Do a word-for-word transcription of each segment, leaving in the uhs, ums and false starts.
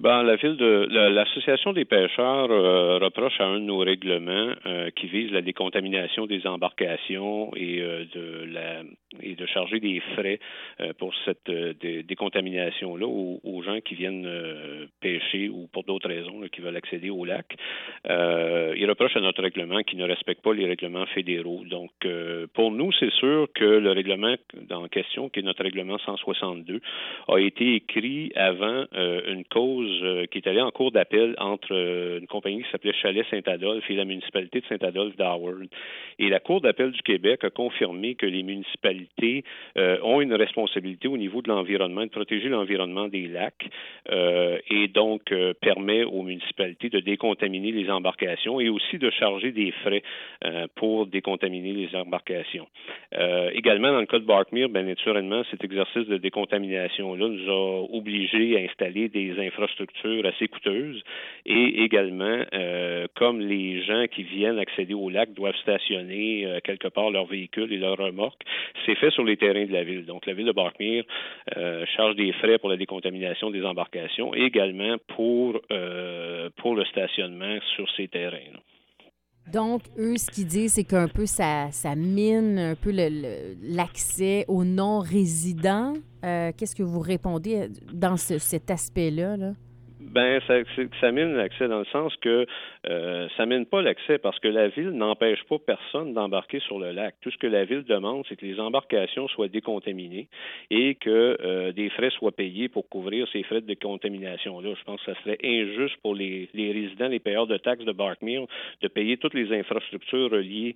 Ben, la ville de la- l'association des pêcheurs euh, reproche à un de nos règlements euh, qui vise la décontamination des embarcations et euh, de la et de charger des frais euh, pour cette euh, dé- décontamination-là aux, aux gens qui viennent euh, pêcher ou pour d'autres raisons là, qui veulent accéder au lac. Euh, ils reprochent à notre règlement qui ne respecte pas les règlements fédéraux. Donc, euh, pour nous, c'est sûr que le règlement en question, qui est notre règlement cent soixante-deux, a été écrit avant euh, une cause euh, qui est allée en cours d'appel entre euh, une compagnie qui s'appelait Chalet Saint-Adolphe et la municipalité de Saint-Adolphe d'Howard. Et la Cour d'appel du Québec a confirmé que les municipalités euh, ont une responsabilité au niveau de l'environnement, de protéger l'environnement des lacs euh, et donc euh, permet aux municipalités de décontaminer les embarcations et aussi de charger des frais euh, pour décontaminer les embarcations. Euh, également, dans le cas de Barkmere, bien naturellement, cet exercice de décontamination-là nous a obligés à installer des infrastructures assez coûteuses et également, euh, comme les gens qui viennent accéder au lac doivent stationner euh, quelque part leurs véhicules et leurs remorques, c'est fait sur les terrains de la ville. Donc, la ville de Barkmere euh, charge des frais pour la décontamination des embarcations et également pour, euh, pour le stationnement sur ces terrains-là. Donc, eux, ce qu'ils disent, c'est qu'un peu ça, ça mine un peu le- le- l'accès aux non-résidents. Euh, qu'est-ce que vous répondez dans ce- cet aspect-là, là? Ben, ça, ça mine l'accès dans le sens que euh, ça mine pas l'accès parce que la ville n'empêche pas personne d'embarquer sur le lac. Tout ce que la ville demande, c'est que les embarcations soient décontaminées et que euh, des frais soient payés pour couvrir ces frais de décontamination-là. Je pense que ça serait injuste pour les, les résidents, les payeurs de taxes de Barkmere de payer toutes les infrastructures reliées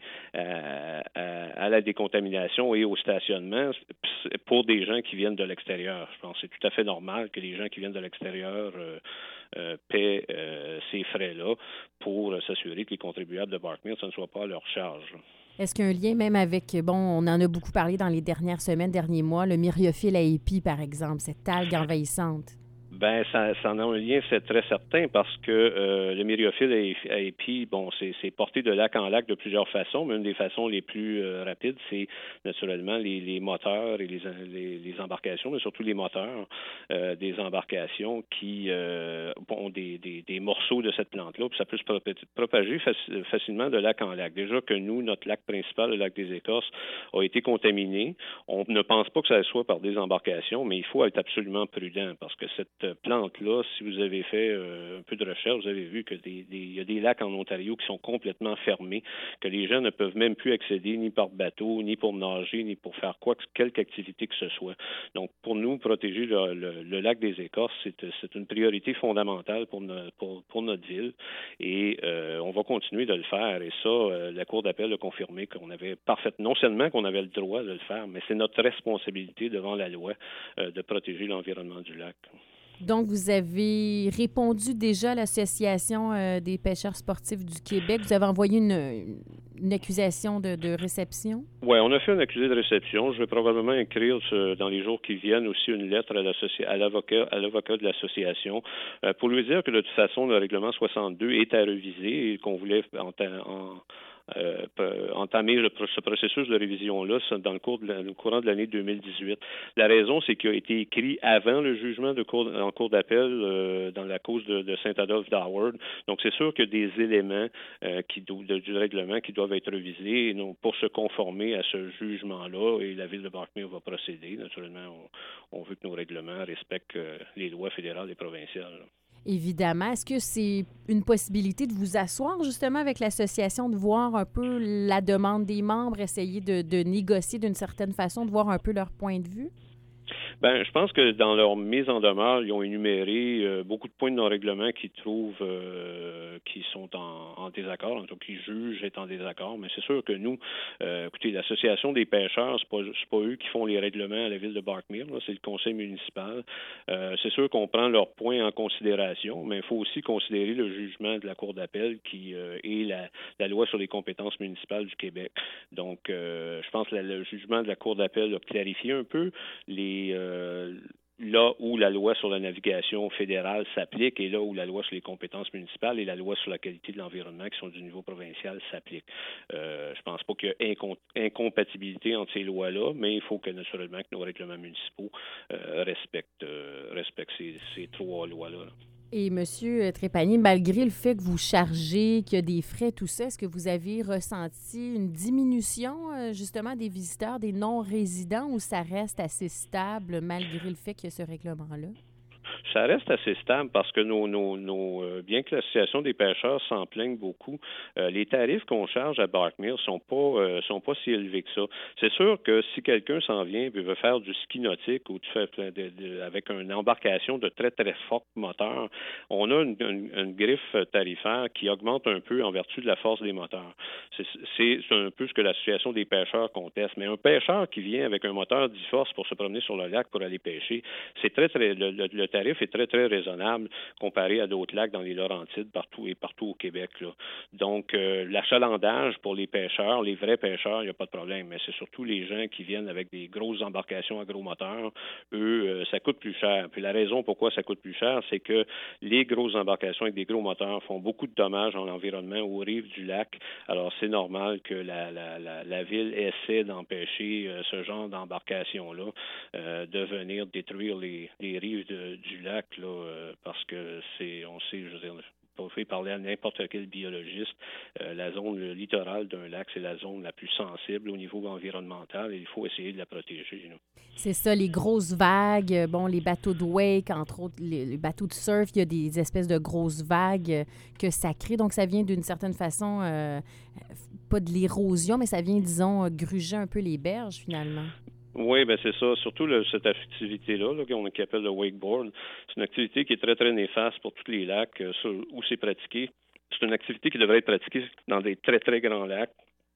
à, à, à la décontamination et au stationnement pour des gens qui viennent de l'extérieur. Je pense que c'est tout à fait normal que les gens qui viennent de l'extérieur euh, Euh, paient euh, ces frais-là pour euh, s'assurer que les contribuables de Barkmere, ce ne soit pas à leur charge. Est-ce qu'il y a un lien même avec, bon, on en a beaucoup parlé dans les dernières semaines, derniers mois, le myriophylle à épis, par exemple, cette algue envahissante? Ben, ça, ça en a un lien, c'est très certain, parce que euh, le myriophylle à épi, bon, c'est, c'est porté de lac en lac de plusieurs façons, mais une des façons les plus euh, rapides, c'est naturellement les, les moteurs et les, les, les embarcations, mais surtout les moteurs euh, des embarcations qui euh, ont des, des, des morceaux de cette plante-là, puis ça peut se propager faci- facilement de lac en lac. Déjà que nous, notre lac principal, le lac des Écorces, a été contaminé. On ne pense pas que ça soit par des embarcations, mais il faut être absolument prudent, parce que cette plante-là, si vous avez fait euh, un peu de recherche, vous avez vu que des, des, il y a des lacs en Ontario qui sont complètement fermés, que les gens ne peuvent même plus accéder ni par bateau, ni pour nager, ni pour faire quoi, quelque activité que ce soit. Donc, pour nous, protéger le, le, le lac des Écorces, c'est, c'est une priorité fondamentale pour, no, pour, pour notre ville et euh, on va continuer de le faire. Et ça, euh, la Cour d'appel a confirmé qu'on avait parfaitement, non seulement qu'on avait le droit de le faire, mais c'est notre responsabilité devant la loi euh, de protéger l'environnement du lac. Donc, vous avez répondu déjà à l'Association euh, des pêcheurs sportifs du Québec. Vous avez envoyé une, une accusation de, de réception? Oui, on a fait une accusé de réception. Je vais probablement écrire ce, dans les jours qui viennent aussi une lettre à, à l'avocat à l'avocat de l'association euh, pour lui dire que de toute façon, le règlement soixante-deux est à reviser et qu'on voulait en, en Euh, entamer le, ce processus de révision-là dans le, cours de la, le courant de l'année deux mille dix-huit. La raison, c'est qu'il a été écrit avant le jugement de cour, en cour d'appel euh, dans la cause de, de Saint-Adolphe d'Howard. Donc, c'est sûr qu'il y a des éléments euh, qui, de, du règlement qui doivent être revisés et non, pour se conformer à ce jugement-là. Et la Ville de Barkmere va procéder. Naturellement, on, on veut que nos règlements respectent euh, les lois fédérales et provinciales. Là. Évidemment. Est-ce que c'est une possibilité de vous asseoir justement avec l'association, de voir un peu la demande des membres, essayer de, de négocier d'une certaine façon, de voir un peu leur point de vue? Ben, je pense que dans leur mise en demeure, ils ont énuméré euh, beaucoup de points de non-règlement qu'ils trouvent euh, qui sont en, en désaccord, en tout cas qui jugent être en désaccord. Mais c'est sûr que nous, euh, écoutez, l'association des pêcheurs, c'est pas c'est pas eux qui font les règlements à la ville de Barkmere, là, c'est le conseil municipal. Euh, c'est sûr qu'on prend leurs points en considération, mais il faut aussi considérer le jugement de la Cour d'appel qui euh, est la, la loi sur les compétences municipales du Québec. Donc, euh, je pense que la, le jugement de la Cour d'appel a clarifié un peu les euh, là où la loi sur la navigation fédérale s'applique et là où la loi sur les compétences municipales et la loi sur la qualité de l'environnement qui sont du niveau provincial s'appliquent. Euh, je pense pas qu'il y a incom- incompatibilité entre ces lois-là, mais il faut que naturellement que nos règlements municipaux euh, respectent, euh, respectent ces, ces trois lois-là. Là. Et M. Trépanier, malgré le fait que vous chargez, qu'il y a des frais, tout ça, est-ce que vous avez ressenti une diminution, euh, justement, des visiteurs, des non-résidents, ou ça reste assez stable malgré le fait qu'il y a ce règlement-là? Ça reste assez stable parce que nos, nos, nos euh, bien que l'Association des pêcheurs s'en plaigne beaucoup, euh, les tarifs qu'on charge à Barkmere sont pas euh, sont pas si élevés que ça. C'est sûr que si quelqu'un s'en vient et veut faire du ski nautique ou tu fais de, de, avec une embarcation de très très fort moteur, on a une, une, une griffe tarifaire qui augmente un peu en vertu de la force des moteurs. C'est, c'est, c'est un peu ce que l'Association des pêcheurs conteste. Mais un pêcheur qui vient avec un moteur dix forces pour se promener sur le lac pour aller pêcher, c'est très très le, le, le tarif est très, très raisonnable comparé à d'autres lacs dans les Laurentides, partout et partout au Québec, là. Donc, euh, l'achalandage pour les pêcheurs, les vrais pêcheurs, il n'y a pas de problème, mais c'est surtout les gens qui viennent avec des grosses embarcations à gros moteurs, eux, euh, ça coûte plus cher. Puis la raison pourquoi ça coûte plus cher, c'est que les grosses embarcations avec des gros moteurs font beaucoup de dommages dans l'environnement aux rives du lac. Alors, c'est normal que la, la, la, la ville essaie d'empêcher euh, ce genre d'embarcation-là euh, de venir détruire les, les rives de, du lac. Là, euh, parce que c'est, on sait, je veux dire, vous pouvez parler à n'importe quel biologiste, euh, la zone le littorale d'un lac, c'est la zone la plus sensible au niveau environnemental et il faut essayer de la protéger. Là. C'est ça, les grosses vagues, bon, les bateaux de wake, entre autres, les, les bateaux de surf, il y a des espèces de grosses vagues que ça crée. Donc, ça vient d'une certaine façon, euh, pas de l'érosion, mais ça vient, disons, gruger un peu les berges, finalement. Oui, ben c'est ça. Surtout le, cette activité-là, là, qu'on appelle le wakeboard, c'est une activité qui est très, très néfaste pour tous les lacs euh, sur, où c'est pratiqué. C'est une activité qui devrait être pratiquée dans des très, très grands lacs.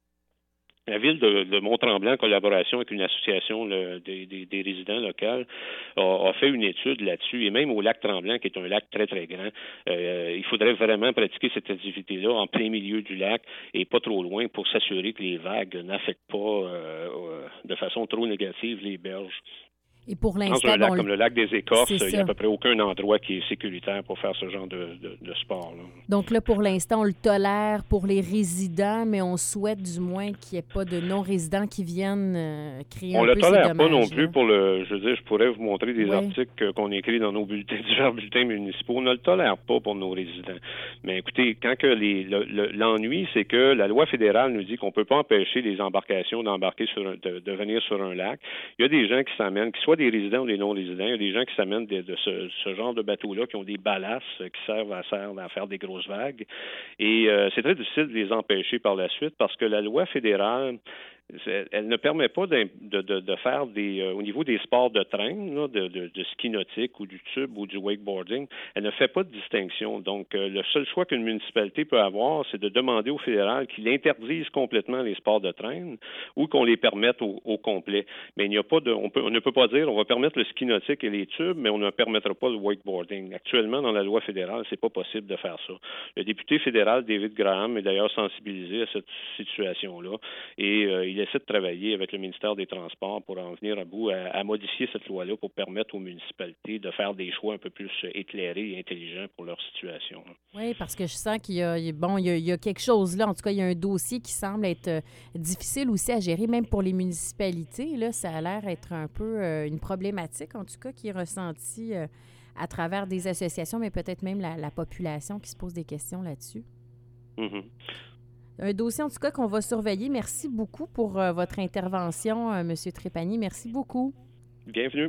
La ville de, de Mont-Tremblant, en collaboration avec une association le, des, des, des résidents locaux, a, a fait une étude là-dessus. Et même au lac Tremblant, qui est un lac très, très grand, euh, il faudrait vraiment pratiquer cette activité-là en plein milieu du lac et pas trop loin pour s'assurer que les vagues n'affectent pas euh, euh, de façon trop négative les berges. Et pour l'instant, dans un lac bon, comme le lac des Écorces, il n'y a ça. à peu près aucun endroit qui est sécuritaire pour faire ce genre de, de, de sport. Là. Donc là, pour l'instant, on le tolère pour les résidents, mais on souhaite du moins qu'il n'y ait pas de non-résidents qui viennent euh, créer on un le peu ces tolère pas non dommages, plus là. pour le... Je veux dire, je pourrais vous montrer des Oui. articles qu'on écrit dans nos bulletins, divers bulletins municipaux. On ne le tolère pas pour nos résidents. Mais écoutez, quand que les, le, le, l'ennui, c'est que la loi fédérale nous dit qu'on ne peut pas empêcher les embarcations d'embarquer sur un, de, de venir sur un lac. Il y a des gens qui s'amènent, qu'ils soient des résidents ou des non-résidents, il y a des gens qui s'amènent de, de ce, ce genre de bateaux-là qui ont des ballasts qui servent à, servent à faire des grosses vagues. Et euh, c'est très difficile de les empêcher par la suite parce que la loi fédérale, elle ne permet pas de, de, de, de faire des euh, au niveau des sports de train, là, de, de, de ski nautique ou du tube ou du wakeboarding, elle ne fait pas de distinction. Donc, euh, le seul choix qu'une municipalité peut avoir, c'est de demander au fédéral qu'il interdise complètement les sports de train ou qu'on les permette au, au complet. Mais il n'y a pas de, on, peut, on ne peut pas dire on va permettre le ski nautique et les tubes, mais on ne permettra pas le wakeboarding. Actuellement, dans la loi fédérale, c'est pas possible de faire ça. Le député fédéral David Graham est d'ailleurs sensibilisé à cette situation-là et euh, il essaie de travailler avec le ministère des Transports pour en venir à bout, à, à modifier cette loi-là pour permettre aux municipalités de faire des choix un peu plus éclairés et intelligents pour leur situation. Oui, parce que je sens qu'il y a, bon, il y a, il y a quelque chose là. En tout cas, il y a un dossier qui semble être euh, difficile aussi à gérer, même pour les municipalités. Là, ça a l'air être un peu euh, une problématique, en tout cas, qui est ressentie euh, à travers des associations, mais peut-être même la, la population qui se pose des questions là-dessus. Mm-hmm. Un dossier, en tout cas, qu'on va surveiller. Merci beaucoup pour euh, votre intervention, euh, M. Trépanier. Merci beaucoup. Bienvenue.